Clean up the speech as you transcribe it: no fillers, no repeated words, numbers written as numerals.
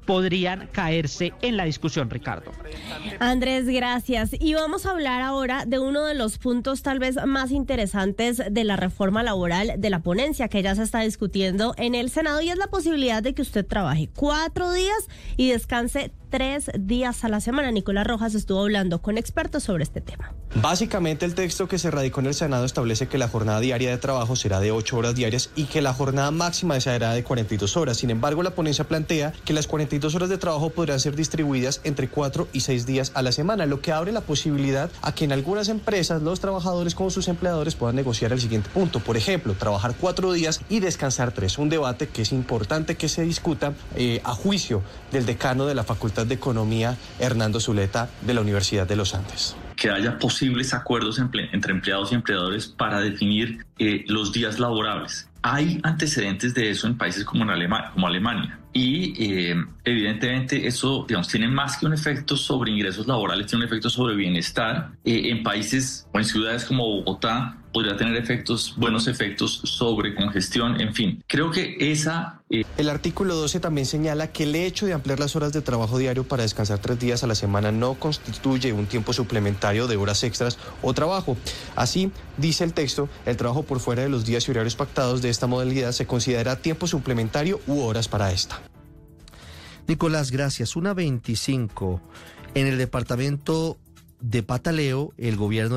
podrían caerse en la discusión, Ricardo. Andrés, gracias. Y vamos a hablar ahora de uno de los puntos tal vez más interesantes de la reforma laboral de la ponencia que ya se está discutiendo en el Senado, y es la posibilidad de que usted trabaje 4 días y descanse 3 días a la semana. Nicolás Rojas estuvo hablando con expertos sobre este tema. Básicamente, el texto que se radicó en el Senado establece que la jornada diaria de trabajo será de 8 horas diarias y que la jornada máxima será de 42 horas. Sin embargo, la ponencia plantea que las 42 horas de trabajo podrán ser distribuidas entre 4 y 6 días a la semana, lo que abre la posibilidad a que en algunas empresas los trabajadores con sus empleadores puedan negociar el siguiente punto. Por ejemplo, trabajar 4 días y descansar 3. Un debate que es importante que se discuta a juicio del decano de la Facultad de Economía, Hernando Zuleta, de la Universidad de los Andes. Que haya posibles acuerdos entre empleados y empleadores para definir los días laborables. Hay antecedentes de eso en países como Alemania. Y evidentemente eso, digamos, tiene más que un efecto sobre ingresos laborales, tiene un efecto sobre bienestar. En países o en ciudades como Bogotá podría tener buenos efectos sobre congestión, en fin. Creo que El artículo 12 también señala que el hecho de ampliar las horas de trabajo diario para descansar 3 días a la semana no constituye un tiempo suplementario de horas extras o trabajo. Así, dice el texto, el trabajo por fuera de los días y horarios pactados de esta modalidad se considera tiempo suplementario u horas para esta. Nicolás, gracias. 1:25. En el departamento de Pataleo, el gobierno